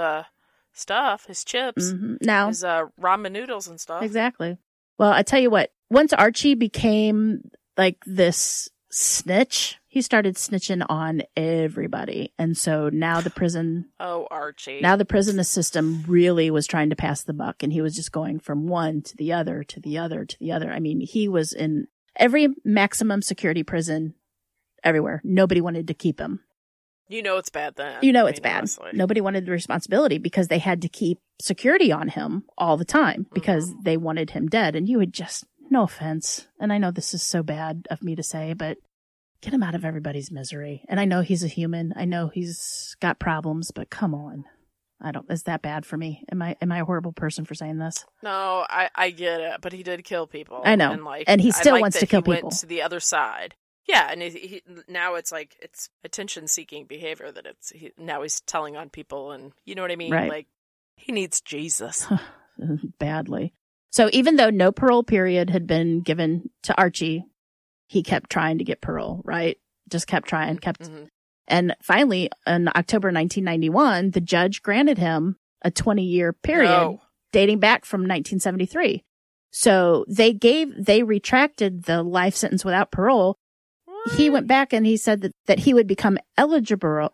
stuff, his chips, now, his ramen noodles and stuff. Exactly. Well, I tell you what, once Archie became like this snitch, he started snitching on everybody. And so now the prison... Oh, Archie. Now the prison system really was trying to pass the buck, and he was just going from one to the other, to the other, to the other. I mean, he was in every maximum security prison everywhere. Nobody wanted to keep him. You know it's bad then. It's bad. Honestly. Nobody wanted the responsibility because they had to keep security on him all the time because they wanted him dead. And you would just, no offense, and I know this is so bad of me to say, but get him out of everybody's misery. And I know he's a human. I know he's got problems, but come on. Is that bad for me? Am I a horrible person for saying this? No, I get it, but he did kill people. I know. And he still wants to kill people. Went to the other side. Yeah, and he now it's like it's attention-seeking behavior that now he's telling on people, and you know what I mean? Right. Like, he needs Jesus. Badly. So even though no parole period had been given to Archie, he kept trying to get parole, right? Just kept trying, And finally, in October 1991, the judge granted him a 20-year period dating back from 1973. So they retracted the life sentence without parole. He went back and he said that he would become eligible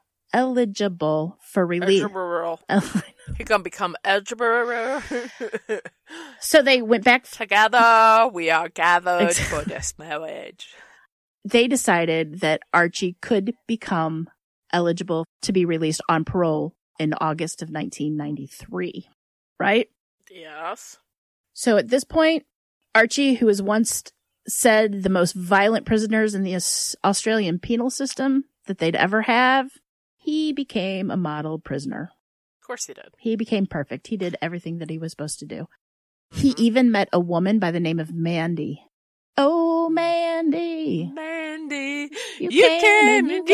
for release. He gonna become eligible. So they went back. Together we are gathered for this marriage. They decided that Archie could become eligible to be released on parole in August of 1993. Right? Yes. So at this point, Archie, who was once said the most violent prisoners in the Australian penal system that they'd ever have, he became a model prisoner. Of course he did. He became perfect. He did everything that he was supposed to do. He even met a woman by the name of Mandy. Oh, Mandy. Mandy. You came without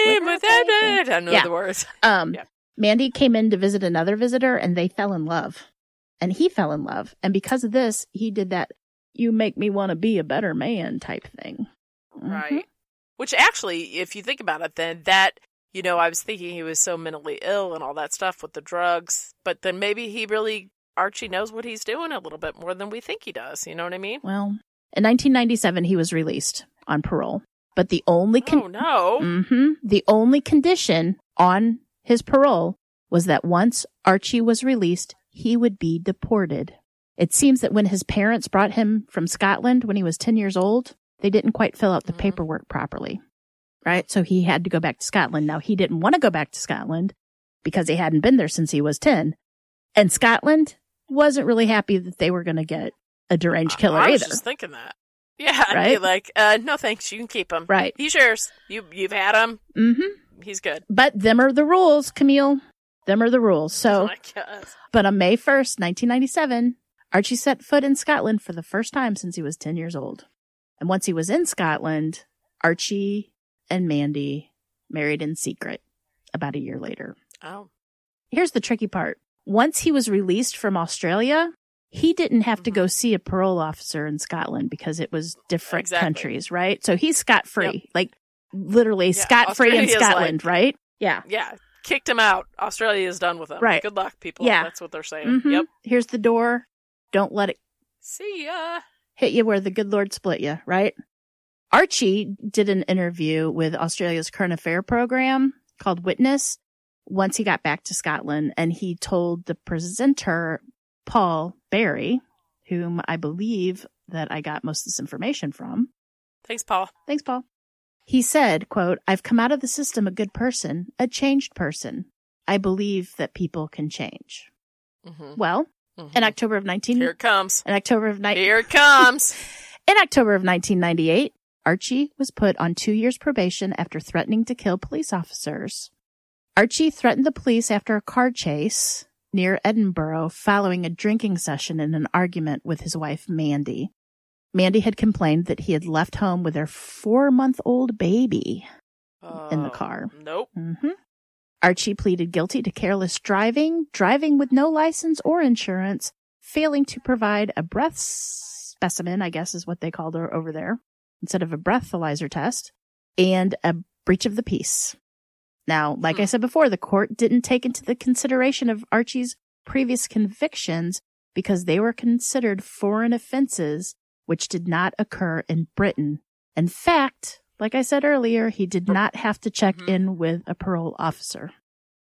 it. I know the words. Mandy came in to visit another visitor, and they fell in love. And he fell in love. And because of this, he did that "you make me want to be a better man" type thing. Right. Which actually, if you think about it, then that, I was thinking he was so mentally ill and all that stuff with the drugs, but then maybe Archie knows what he's doing a little bit more than we think he does. You know what I mean? Well, in 1997, he was released on parole, but the only the only condition on his parole was that once Archie was released, he would be deported. It seems that when his parents brought him from Scotland when he was 10 years old, they didn't quite fill out the paperwork properly, right? So he had to go back to Scotland. Now, he didn't want to go back to Scotland because he hadn't been there since he was 10. And Scotland wasn't really happy that they were going to get a deranged killer either. I was just thinking that. Yeah, I'd be like, no thanks, you can keep him. Right. He's yours. You've had him. Mm-hmm. He's good. But them are the rules, Camille. Them are the rules. So, but on May 1st, 1997, Archie set foot in Scotland for the first time since he was 10 years old. And once he was in Scotland, Archie and Mandy married in secret about a year later. Oh. Here's the tricky part. Once he was released from Australia, he didn't have to go see a parole officer in Scotland because it was different countries, right? So he's scot-free, like literally scot-free in Scotland, right? Yeah. Yeah. Kicked him out. Australia is done with him. Right. Good luck, people. Yeah. That's what they're saying. Yep. Here's the door. Don't let it see ya. Hit you where the good Lord split you, right? Archie did an interview with Australia's current affair program called Witness once he got back to Scotland, and he told the presenter, Paul Barry, whom I believe that I got most of this information from. Thanks, Paul. Thanks, Paul. He said, quote, "I've come out of the system a good person, a changed person. I believe that people can change." Well, in October of Here it comes. In October of Here it comes. In October of 1998, Archie was put on 2 years probation after threatening to kill police officers. Archie threatened the police after a car chase near Edinburgh following a drinking session and an argument with his wife, Mandy. Mandy had complained that he had left home with their 4-month-old baby in the car. Nope. Archie pleaded guilty to careless driving, driving with no license or insurance, failing to provide a breath specimen, I guess is what they called her over there, instead of a breathalyzer test, and a breach of the peace. Now, like I said before, the court didn't take into the consideration of Archie's previous convictions because they were considered foreign offenses, which did not occur in Britain. In fact, like I said earlier, he did not have to check in with a parole officer.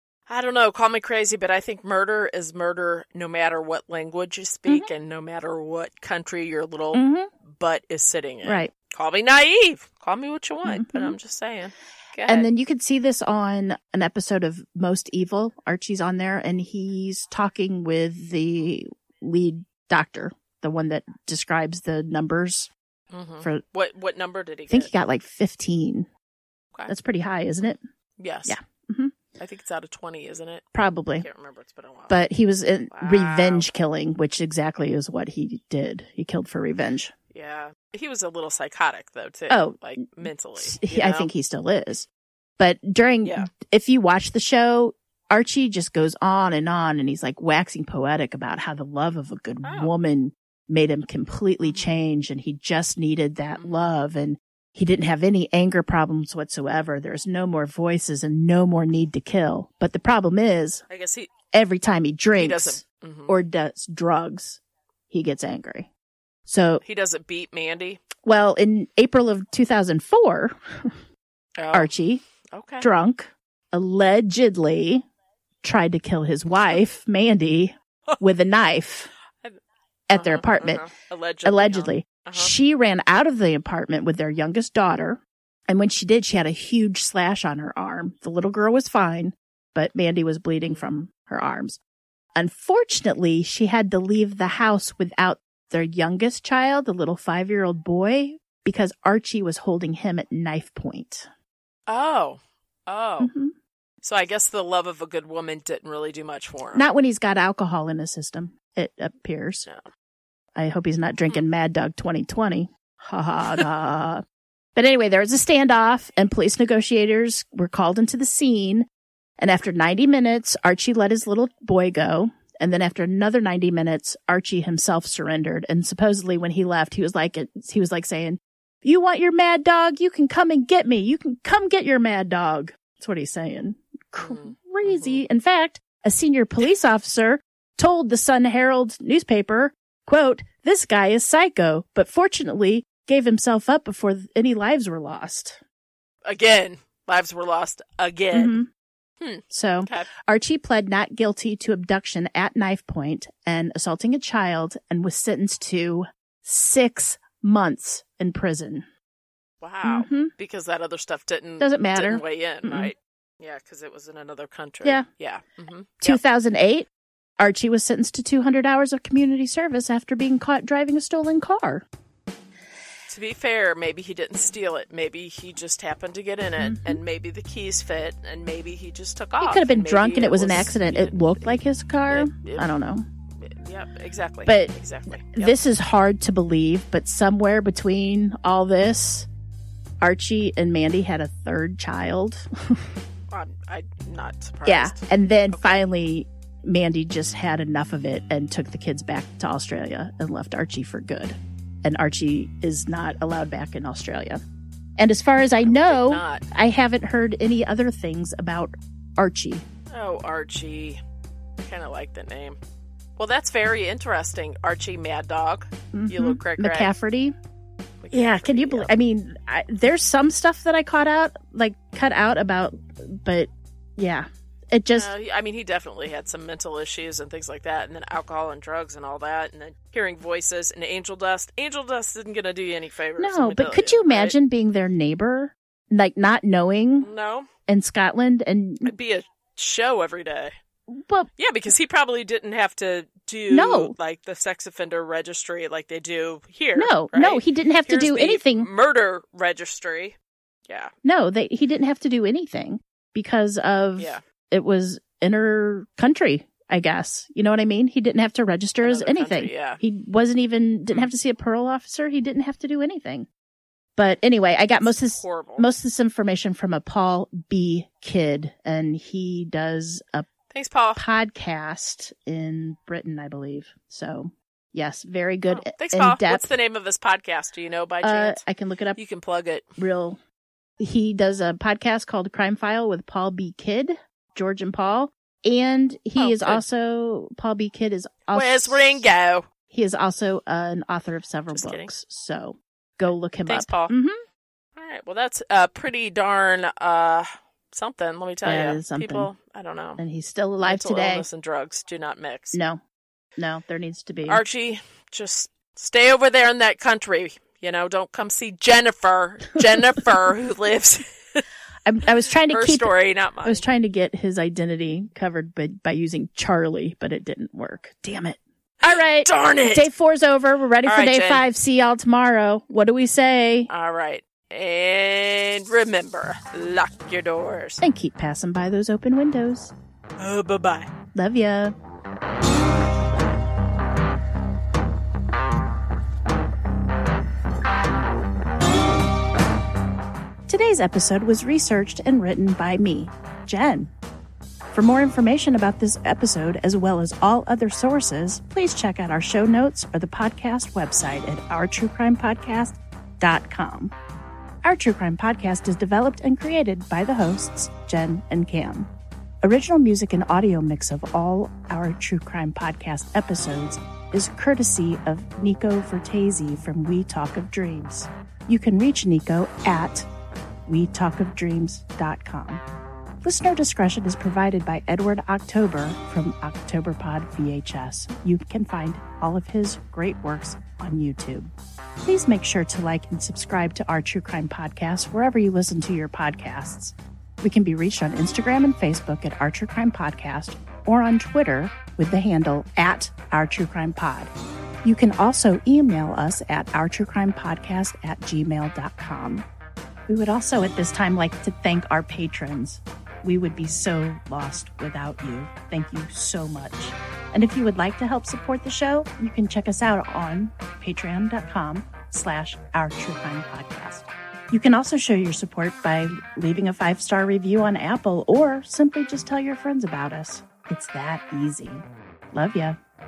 I don't know, call me crazy, but I think murder is murder no matter what language you speak and no matter what country your little butt is sitting in. Right. Call me naive. Call me what you want, but I'm just saying. And then you could see this on an episode of Most Evil. Archie's on there, and he's talking with the lead doctor, the one that describes the numbers. For what number did he get? I think he got like 15. Okay. That's pretty high, isn't it? Yes. Yeah. I think it's out of 20, isn't it? Probably. I can't remember. It's been a while. But he was in revenge killing, which exactly is what he did. He killed for revenge. Yeah. He was a little psychotic, though, too. Oh. Like, mentally. I think he still is. But if you watch the show, Archie just goes on, and he's like waxing poetic about how the love of a good woman made him completely change, and he just needed that love, and he didn't have any anger problems whatsoever. There's no more voices and no more need to kill. But the problem is, I guess every time he drinks or does drugs, he gets angry. So he doesn't beat Mandy? Well, in April of 2004, Archie, drunk, allegedly tried to kill his wife, Mandy, with a knife at their apartment. Allegedly. She ran out of the apartment with their youngest daughter. And when she did, she had a huge slash on her arm. The little girl was fine, but Mandy was bleeding from her arms. Unfortunately, she had to leave the house without their youngest child, the little 5-year-old boy, because Archie was holding him at knife point. Oh. So I guess the love of a good woman didn't really do much for him. Not when he's got alcohol in his system, it appears. No. I hope he's not drinking Mad Dog 2020. Ha ha ha. But anyway, there was a standoff, and police negotiators were called into the scene. And after 90 minutes, Archie let his little boy go. And then after another 90 minutes, Archie himself surrendered. And supposedly when he left, he was like saying, "You want your Mad Dog? You can come and get me. You can come get your Mad Dog." That's what he's saying. Crazy. In fact, a senior police officer told the Sun Herald newspaper, quote, "This guy is psycho, but fortunately gave himself up before any lives were lost." Again. Lives were lost again. So Archie pled not guilty to abduction at knife point and assaulting a child, and was sentenced to 6 months in prison. Wow. Because that other stuff didn't weigh in, right? Yeah, because it was in another country. Yeah. 2008, Archie was sentenced to 200 hours of community service after being caught driving a stolen car. To be fair, maybe he didn't steal it. Maybe he just happened to get in it, and maybe the keys fit, and maybe he just took off. He could have been drunk and it was an accident. It looked like his car. I don't know. Yep, exactly. But this is hard to believe, but somewhere between all this, Archie and Mandy had a third child. I'm not surprised. Yeah, and then finally, Mandy just had enough of it and took the kids back to Australia and left Archie for good. And Archie is not allowed back in Australia. And as far as I know, I haven't heard any other things about Archie. Oh, Archie. I kind of like the name. Well, that's very interesting. Archie Mad Dog. You look correct. McCafferty. Yeah, can you believe? I mean, there's some stuff that I cut out about, but yeah, it just. I mean, he definitely had some mental issues and things like that, and then alcohol and drugs and all that, and then hearing voices and angel dust. Angel dust isn't going to do you any favors. No, but could you imagine being their neighbor, like not knowing? No. In Scotland, and it'd be a show every day. Well, yeah, because he probably didn't have to do like the sex offender registry like they do here. No, he didn't have to do anything. Murder registry. Yeah. No, he didn't have to do anything because of it was inner country, I guess. You know what I mean? He didn't have to register as anything. He didn't have to see a parole officer. He didn't have to do anything. But anyway, I got most of this information from a Paul B. Kidd, and he does a Thanks, Paul. podcast in Britain, I believe. So, yes, very good. Thanks, Paul. What's the name of this podcast? Do you know by chance? I can look it up. You can plug it. He does a podcast called Crime File with Paul B. Kidd, George and Paul. And Paul B. Kidd is also... Where's Ringo? He is also an author of several books. Kidding. So, go look him up. Thanks, Paul. All right. Well, that's pretty darn... something, let me tell you. People, I don't know. And he's still alive today. Mental illness and drugs do not mix. No, there needs to be. Archie, just stay over there in that country. You know, don't come see Jennifer, who lives. I was trying to her story, not mine. I was trying to get his identity covered by using Charlie, but it didn't work. Damn it. All right. Darn it. Day 4's over. We're ready for day 5. See y'all tomorrow. What do we say? All right. And remember, lock your doors. And keep passing by those open windows. Bye-bye. Love ya. Today's episode was researched and written by me, Jen. For more information about this episode, as well as all other sources, please check out our show notes or the podcast website at OurTrueCrimePodcast.com. Our True Crime Podcast is developed and created by the hosts, Jen and Cam. Original music and audio mix of all our True Crime Podcast episodes is courtesy of Nico Vertese from We Talk of Dreams. You can reach Nico at WeTalkOfDreams.com. Listener discretion is provided by Edward October from OctoberPod VHS. You can find all of his great works on YouTube. Please make sure to like and subscribe to our True Crime Podcast wherever you listen to your podcasts. We can be reached on Instagram and Facebook at Our True Crime Podcast or on Twitter with the handle at Our True Crime Pod. You can also email us at OurTrueCrimePodcast@gmail.com. We would also at this time like to thank our patrons. We would be so lost without you. Thank you so much. And if you would like to help support the show, you can check us out on patreon.com/Our True Crime Podcast. You can also show your support by leaving a 5-star review on Apple or simply just tell your friends about us. It's that easy. Love ya.